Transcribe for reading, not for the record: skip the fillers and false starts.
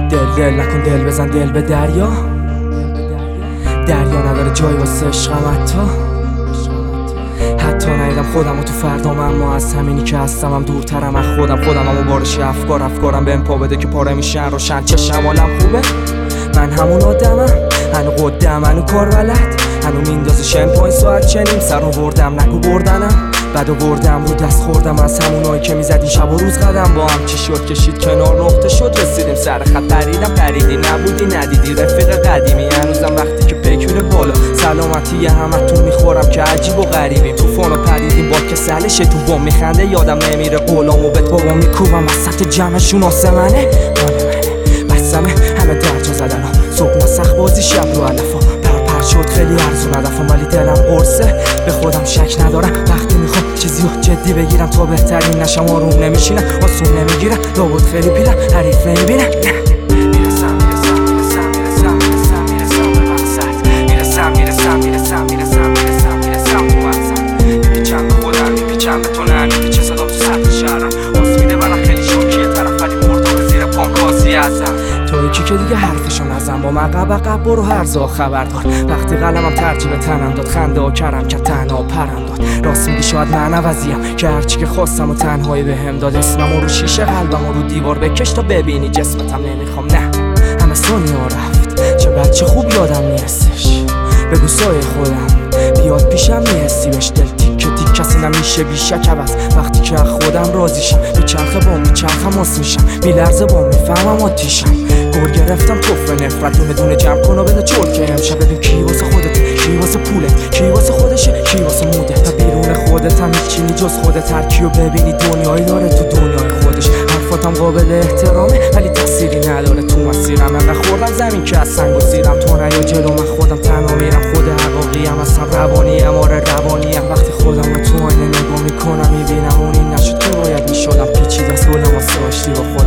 دل نکن، دل بزن دل به دریا. دریا نداره جای واسه عشقم حتی ندیدم خودم و تو فردام، اما از همینی که هستمم دورترم از خودم و بارش افکارم بهم پا بده که پاره میشن روشن چشم حالم خوبه. من همون آدمم، هنو قدم، هنو کار بلد، هنو میندازه شمپاین ساعت چنیم سر آوردم نگو بردنم. بعد آوردم رو دست خوردم از همونایی که میزدی شب و روز قدم با هم. چی شد کشید کنار نقطه شد رسیدیم سر خط، پریدی نبودی ندیدی رفیق قدیمی. هنوزم وقتی که پیک میره بالا سلامتی همتون میخورم که عجیب و غریبیم. طوفان و پریدیم با کسلش تو بام میخنده یادم نمیره قولامو بهت بابا میکوبم وسط جمعشون آسمنه مال منه بسمه همه درجا زدن ها صبح نسخ بازی شب رو علفا پر شد خیلی ارزون هدفم ولی دلم قرصه به خودم شک ندارم. وقتی میخوام چیزی رو جدی بگیرم تا بهترین نشم آروم نمیشینم آسون نمیگیرم لابد خیلی پیرم حریف نمیبینم. میرسم به مقصد میرسم تو مقصد میپیچم به خودم میپیچم به تو نه میپیچه صدا تو سطح شهرم آس میده منم خیلی شوکیه طرف ولی مرتاق زیر پام کاسی هستم. تو یکی که دیگه حرفشو نزن با من عقب برو هر زا خبردار. وقتی قلمم ترجیح تنم داد خنده ها کرم که تنها پرم داد. راست میگی شاید من عوضیم که هرچی که خواستم و تنهایی بهم داد. اسمم رو شیشه قلبم رو دیوار بکش تا ببینی جسمتم نمیخوام نه همه ثانیه رفت چه بچه خوب یادم میرسش بگو سایه خودم بیاد پیشم میرسی بهش دل تیکه تیک کسی نمیشه بیشک عوض. وقتی که خودم راضیشم میچرخه با میچرخم آس میشم میلرزه با میفهمم آتیشم. گور گرفتم توفه نفرت دونه جمع کن و بده چرکه امشب ببین کی واسه خودت کی واسه پولت کی واسه خودشه کی واسه موده تا بیرون خودت هم هیچی نی جز خودت. هر کیو ببینی دنیایی داره تو دنیای خودش. حرفاتم قابل احترامه ولی تأثیری نداره تو مسیرم. انقدر خوردم زمین که از سنگ و سیرم تو نیا جلو من خودم تنها میرم. خود عقاقیم اصلا روانیم آره روانیم. وقتی خودم رو تو آینه نگاه میکنم میبینم اون این نشد که باید میشدم پیچیده است گلم واسه آشتی با